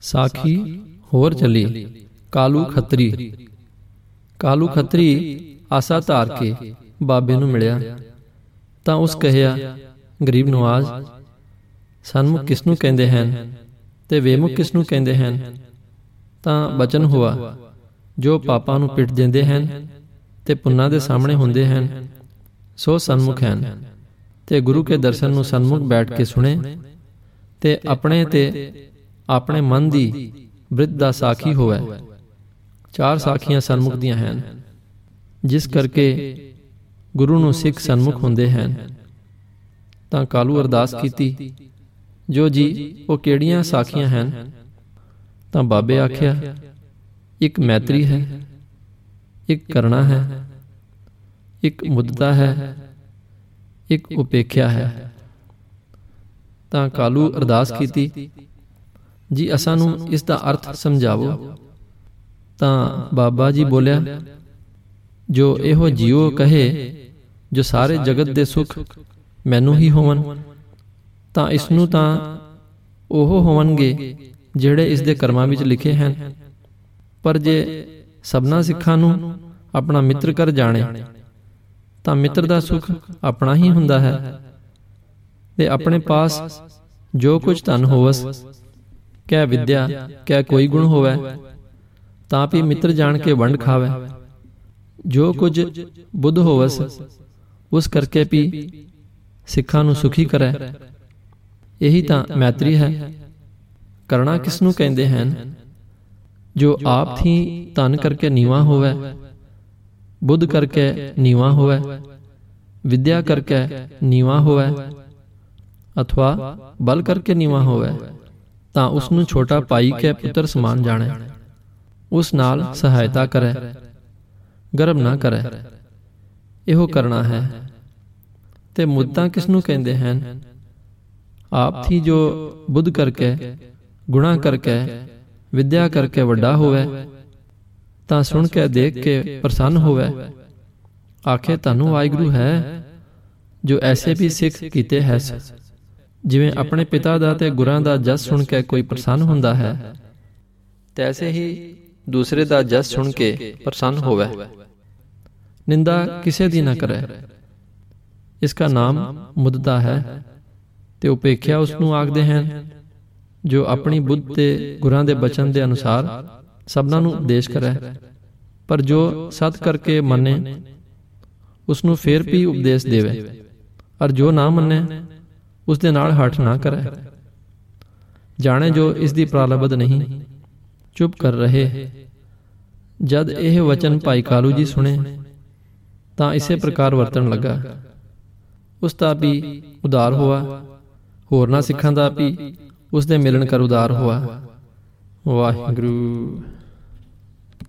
ਸਾਖੀ ਹੋਰ ਚੱਲੀ। ਕਾਲੂ ਖੱਤਰੀ। ਕਾਲੂ ਖੱਤਰੀ ਆਸਾ ਧਾਰ ਕੇ ਬਾਬੇ ਨੂੰ ਮਿਲਿਆ ਤਾਂ ਉਸ ਕਹਿਆ, ਗਰੀਬ ਨਵਾਜ਼, ਸਨਮੁਖ ਕਿਸ ਨੂੰ ਕਹਿੰਦੇ ਹਨ ਤੇ ਵੇਮੁਖ ਕਿਸ ਨੂੰ ਕਹਿੰਦੇ ਹਨ? ਤਾਂ ਬਚਨ ਹੋਆ, ਜੋ ਪਾਪਾਂ ਨੂੰ ਪਿੱਟ ਦਿੰਦੇ ਹਨ ਤੇ ਪੁੰਨਾਂ ਦੇ ਸਾਹਮਣੇ ਹੁੰਦੇ ਹਨ ਸੋ ਸਨਮੁਖ ਹਨ। ਤੇ ਗੁਰੂ ਕੇ ਦਰਸ਼ਨ ਨੂੰ ਸਨਮੁਖ ਬੈਠ ਕੇ ਸੁਣੇ ਤੇ ਆਪਣੇ ਤੇ ਆਪਣੇ ਮਨ ਦੀ ਬ੍ਰਿਧ ਦਾ ਸਾਖੀ ਹੋਵੇ। 4 ਸਾਖੀਆਂ ਸਨਮੁਖ ਦੀਆਂ ਹਨ, ਜਿਸ ਕਰਕੇ ਗੁਰੂ ਨੂੰ ਸਿੱਖ ਸਨਮੁਖ ਹੁੰਦੇ ਹਨ। ਤਾਂ ਕਾਲੂ ਅਰਦਾਸ ਕੀਤੀ, ਜੋ ਜੀ ਉਹ ਕਿਹੜੀਆਂ ਸਾਖੀਆਂ ਹਨ? ਤਾਂ ਬਾਬੇ ਆਖਿਆ, ਇੱਕ ਮੈਤਰੀ ਹੈ, ਇੱਕ ਕਰਣਾ ਹੈ, ਇੱਕ ਮੁੱਦਤਾ ਹੈ, ਇੱਕ ਉਪੇਖਿਆ ਹੈ। ਤਾਂ ਕਾਲੂ ਅਰਦਾਸ ਕੀਤੀ, ਜੀ ਅਸਾਂ ਨੂੰ ਇਸ ਦਾ ਅਰਥ ਸਮਝਾਵੋ। ਤਾਂ ਬਾਬਾ ਜੀ ਬੋਲਿਆ, ਜੋ ਇਹੋ ਜੀਉ ਕਹੇ ਜੋ ਸਾਰੇ ਜਗਤ ਦੇ ਸੁੱਖ ਮੈਨੂੰ ਹੀ ਹੋਵਨ, ਤਾਂ ਇਸ ਨੂੰ ਤਾਂ ਉਹ ਹੋਵਨਗੇ ਜਿਹੜੇ ਇਸ ਦੇ ਕਰਮਾਂ ਵਿੱਚ ਲਿਖੇ ਹਨ। ਪਰ ਜੇ ਸਭਨਾ ਸਿੱਖਾਂ ਨੂੰ ਆਪਣਾ ਮਿੱਤਰ ਕਰ ਜਾਣੇ ਤਾਂ ਮਿੱਤਰ ਦਾ ਸੁੱਖ ਆਪਣਾ ਹੀ ਹੁੰਦਾ ਹੈ। ਤੇ ਆਪਣੇ ਪਾਸ ਜੋ ਕੁਝ ਧਨ ਹੋਵਸ, ਕਹਿ ਵਿਦਿਆ ਕਹਿ ਕੋਈ ਗੁਣ ਹੋਵੇ, ਤਾਂ ਵੀ ਮਿੱਤਰ ਜਾਣ ਕੇ ਵੰਡ ਖਾਵੇ। ਜੋ ਕੁਝ ਬੁੱਧ ਹੋਵਸ, ਉਸ ਕਰਕੇ ਵੀ ਸਿੱਖਾਂ ਨੂੰ ਸੁਖੀ ਕਰੇ। ਇਹੀ ਤਾਂ ਮੈਤਰੀ ਹੈ। ਕਰਣਾ ਕਿਸ ਨੂੰ ਕਹਿੰਦੇ ਹਨ? ਜੋ ਆਪ ਥੀ ਧਨ ਕਰਕੇ ਨੀਵਾਂ ਹੋਵੇ, ਬੁੱਧ ਕਰਕੇ ਨੀਵਾਂ ਹੋਵੇ, ਵਿਦਿਆ ਕਰਕੇ ਨੀਵਾਂ ਹੋਵੇ, ਅਥਵਾ ਬਲ ਕਰਕੇ ਨੀਵਾਂ ਹੋਵੇ, ਤਾਂ ਉਸ ਨੂੰ ਛੋਟਾ ਭਾਈ ਕੇ ਪੁੱਤਰ ਸਮਾਨ ਜਾਣੇ, ਉਸ ਨਾਲ ਸਹਾਇਤਾ ਕਰੇ, ਗਰਬ ਨਾ ਕਰੇ। ਇਹੋ ਕਰਨਾ ਹੈ। ਤੇ ਮੁੱਦਤਾਂ ਕਿਸ ਨੂੰ ਕਹਿੰਦੇ ਹਨ? ਆਪ ਥੀ ਜੋ ਬੁੱਧ ਕਰਕੇ, ਗੁਣਾ ਕਰਕੇ, ਵਿਦਿਆ ਕਰਕੇ ਵੱਡਾ ਹੋਵੇ, ਤਾਂ ਸੁਣ ਕੇ ਦੇਖ ਕੇ ਪ੍ਰਸੰਨ ਹੋਵੇ, ਆਖੇ ਤੁਹਾਨੂੰ ਵਾਹਿਗੁਰੂ ਹੈ, ਜੋ ਐਸੇ ਵੀ ਸਿੱਖ ਕੀਤੇ ਹੈ। ਜਿਵੇਂ ਆਪਣੇ ਪਿਤਾ ਦਾ ਤੇ ਗੁਰਾਂ ਦਾ ਜਸ ਸੁਣ ਕੇ ਕੋਈ ਪ੍ਰਸੰਨ ਹੁੰਦਾ ਹੈ, ਤੈਸੇ ਹੀ ਦੂਸਰੇ ਦਾ ਜਸ ਸੁਣ ਕੇ ਪ੍ਰਸੰਨ ਹੋਵੇ। ਨਿੰਦਾ ਕਿਸੇ ਦੀ ਨਾ ਕਰੇ। ਇਸ ਦਾ ਨਾਮ ਮੁੱਦਤਾ ਹੈ। ਤੇ ਉਪੇਖਿਆ ਉਸ ਨੂੰ ਆਖਦੇ ਹਨ ਜੋ ਆਪਣੀ ਬੁੱਧ ਤੇ ਗੁਰਾਂ ਦੇ ਬਚਨ ਦੇ ਅਨੁਸਾਰ ਸਭਨਾਂ ਨੂੰ ਉਪਦੇਸ਼ ਕਰੇ, ਪਰ ਜੋ ਸਤ ਕਰਕੇ ਮੰਨੇ ਉਸ ਨੂੰ ਫੇਰ ਵੀ ਉਪਦੇਸ਼ ਦੇਵੇ, ਔਰ ਜੋ ਨਾ ਮੰਨੇ ਉਸ ਦੇ ਨਾਲ ਹਠ ਨਾ ਕਰੇ। ਜਾਣੇ ਜੋ ਇਸ ਦੀ ਪ੍ਰਾਲਬਧ ਨਹੀਂ, ਚੁੱਪ ਕਰ ਰਹੇ। ਜਦ ਇਹ ਵਚਨ ਭਾਈ ਕਾਲੂ ਜੀ ਸੁਣੇ ਤਾਂ ਇਸੇ ਪ੍ਰਕਾਰ ਵਰਤਣ ਲੱਗਾ। ਉਸ ਦਾ ਵੀ ਉਦਾਰ ਹੋਆ, ਹੋਰਨਾਂ ਸਿੱਖਾਂ ਦਾ ਵੀ ਉਸ ਦੇ ਮਿਲਣ ਕਰ ਉਦਾਰ ਹੋਆ। ਵਾਹਿਗੁਰੂ।